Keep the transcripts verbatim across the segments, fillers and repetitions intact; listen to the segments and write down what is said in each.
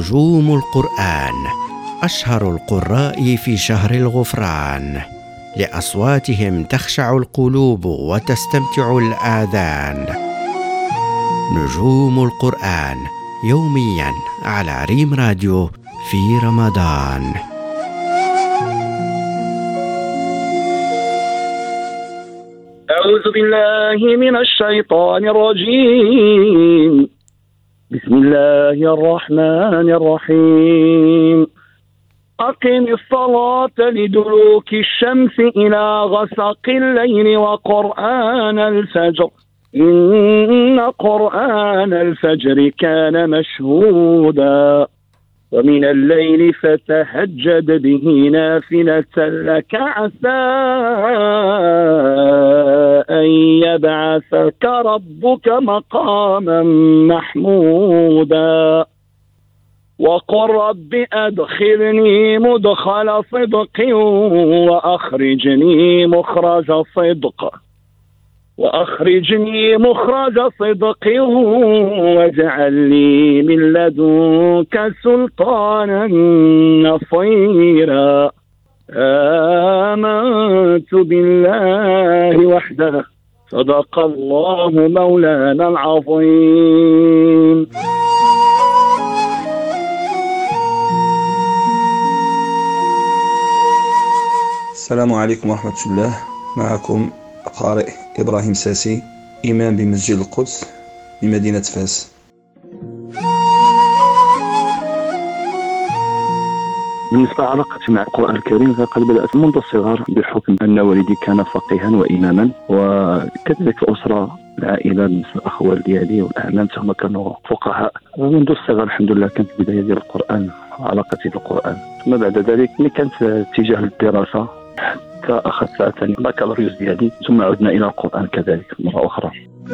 نجوم القرآن، أشهر القراء في شهر الغفران، لأصواتهم تخشع القلوب وتستمتع الآذان. نجوم القرآن يوميا على ريم راديو في رمضان. أعوذ بالله من الشيطان الرجيم. بسم الله الرحمن الرحيم. أقم الصلاة لدلوك الشمس إلى غسق الليل وقرآن الفجر إن قرآن الفجر كان مشهودا ومن الليل فتهجد به نافلة لك عسى أن يبعثك ربك مقاما محمودا وقل رب أدخلني مدخل صدق وأخرجني مخرج صدق وأخرجني مخرج صدق واجعل لي من لدنك سلطانا نصيرا. آمنت بالله وحده صدق الله مولانا العظيم. السلام عليكم ورحمة الله. معكم قارئ إبراهيم ساسي، إمام بمسجد القدس بمدينة فاس. بالنسبة لعلاقتي مع القرآن الكريم فقد بدأت منذ الصغر بحكم أن والدي كان فقيها وإماما، وكذلك الأسرة العائلة بالنسبة للأخوال ديالي والأعمام ثم كانوا فقهاء. ومنذ الصغر الحمد لله كانت البداية ديال القرآن وعلاقتي بالقرآن. ثم بعد ذلك ملي كانت اتجاه للدراسة حتى أخذت ثاني بكالوريوس ديالي، ثم عدنا إلى القرآن كذلك مرة أخرى.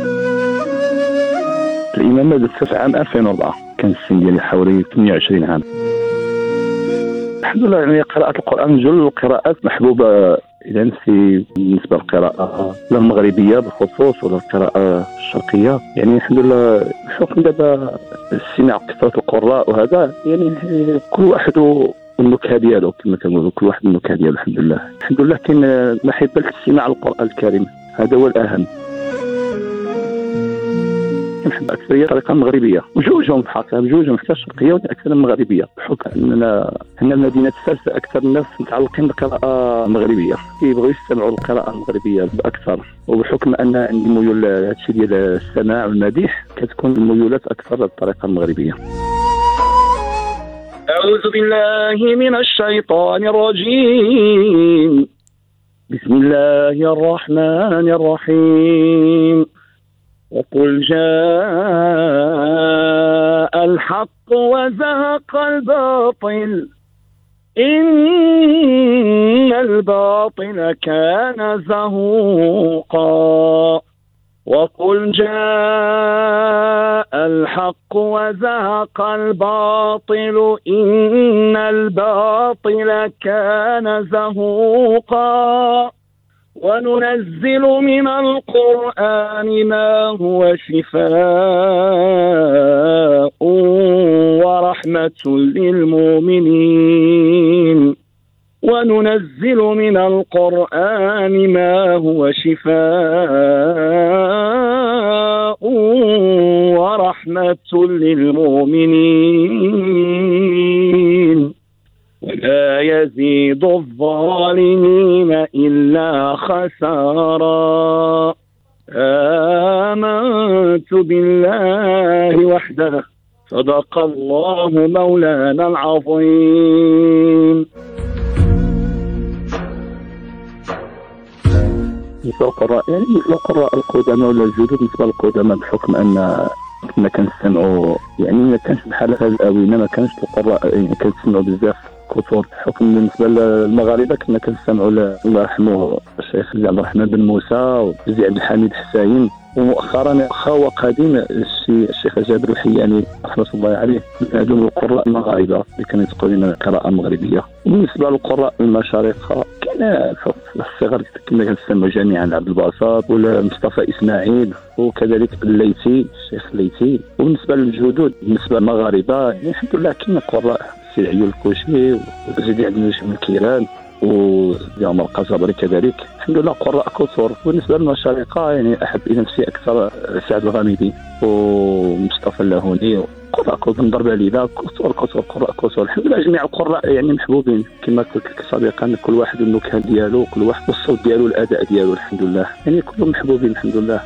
الإمامة بدأت في عام ألفين وأربعة، كان السن ديالي حوالي ثمانية وعشرين عام. الحمد لله يعني قراءة القرآن جل القراءات محبوبة إذن في بالنسبة للقراءة المغربية بالخصوص ولا القراءة الشرقية. يعني الحمد لله بحكم دابا السماع كثرة القراء وهذا يعني كل واحد والنكهة ديالو كما كنقولوا، كل واحد النكهة ديالو. الحمد لله الحمد لله كاين محبة الاستماع للقرآن الكريم، هذا هو الأهم. كنحب أكثر هي الطريقة المغربية، وجوجهم الحقيقة بجوجهم حتى الشرقية وأكثر المغربية، بحكم أننا هنا مدينة فاس أكثر الناس متعلقين بالقراءة المغربية، كيبغيو يستمعوا للقراءة المغربية بأكثر، وبحكم أن عندي ميول هادشي ديال السماع والمديح كتكون الميولات أكثر للطريقة المغربية. أعوذ بالله من الشيطان الرجيم. بسم الله الرحمن الرحيم. وقل جاء الحق وزهق الباطل إن الباطل كان زهوقا. وقل جاء الحق وزهق الباطل إن الباطل كان زهوقا. وننزل من القرآن ما هو شفاء ورحمة للمؤمنين وننزل من القرآن ما هو شفاء ورحمة للمؤمنين ولا يزيد الظالمين إلا خسارا. آمنت بالله وحده صدق الله مولانا العظيم. بالنسبة للقراء يعني مثل القراء القدامى ولا الجدد، بالنسبة للقدامى بحكم أن كنا كنستمعوا يعني ما كانش بحال هذه الآونة، ما كانش القراء يعني كنستمعوا بزاف كثر، بحكم بالنسبة للمغاربة كنا كنستمعوا الله يرحمه الشيخ عبد الرحمن بن موسى وزي عبد الحميد حسين ومؤخرا هو قديم الشيخ جابر الحياني رحمه الله عليه هذو القراء المغاربه اللي كانوا يتقولون قراءه مغربيه. وبالنسبه للقراء المشارقه كان في الصغر كما كنسموا جميعا عبد الباسط ولا مصطفى اسماعيل وكذلك الليثي الشيخ الليثي. وبالنسبه للجدود بالنسبه للمغاربه يعني الحمد لله كاين قراء سي عيون الكوشي وزيد عبد النجم الكيران ويوم القزبري كذلك الحمد لله قراء كثر. بالنسبه للمشارقه يعني احب الى نفسي اكثر سعد الغامدي ومصطفى اللاهوني قراء كثر نضرب علينا كثر كثر قراء كثر. الحمد لله جميع القراء يعني محبوبين كما قلت لك سابقا، كل واحد النكهه ديالو كل واحد الصوت ديالو الاداء ديالو الحمد لله يعني كلهم محبوبين الحمد لله.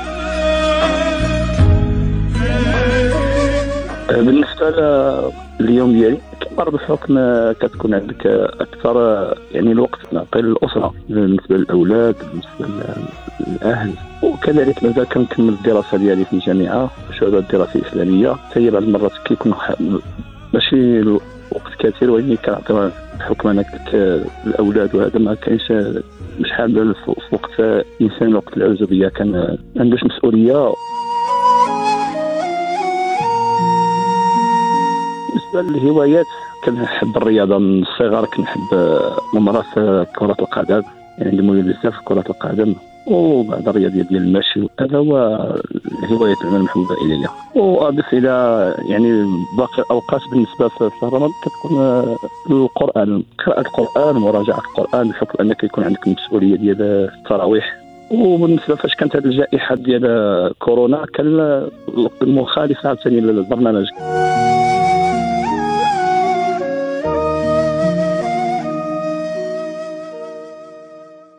بالنسبه لليوم ديالي كبر بحكم كتكون عندك اكثر يعني الوقت نعطي للاسره بالنسبه للاولاد بالنسبه للاهل، وكذلك مازال كنكمل الدراسه ديالي في الجامعه شعبه الدراسه الاسلاميه حتى بعض المرات كيكون ماشي الوقت كثير ولكن كنعطي بحكم انك الاولاد وهذا ما كاينش شحال في وقت انسان وقت العزوبيه كان ما عندوش مسؤوليه. بالنسبه للهوايات كنحب الرياضه من الصغر، كنحب ممارسه كره القدم يعني اللي مولي بزاف كره القدم وبعد الرياضه ديال المشي. هذا هو الهوايات المحبوبه الي. واضيف الى يعني باقي الاوقات بالنسبه في رمضان كتكون القران قراءه القران ومراجعه القران بحكم انك يكون عندك المسؤوليه ديال التراويح. وبالنسبه فاش كانت هذه الجائحه ديال كورونا كان المخالفه ثاني للبرنامج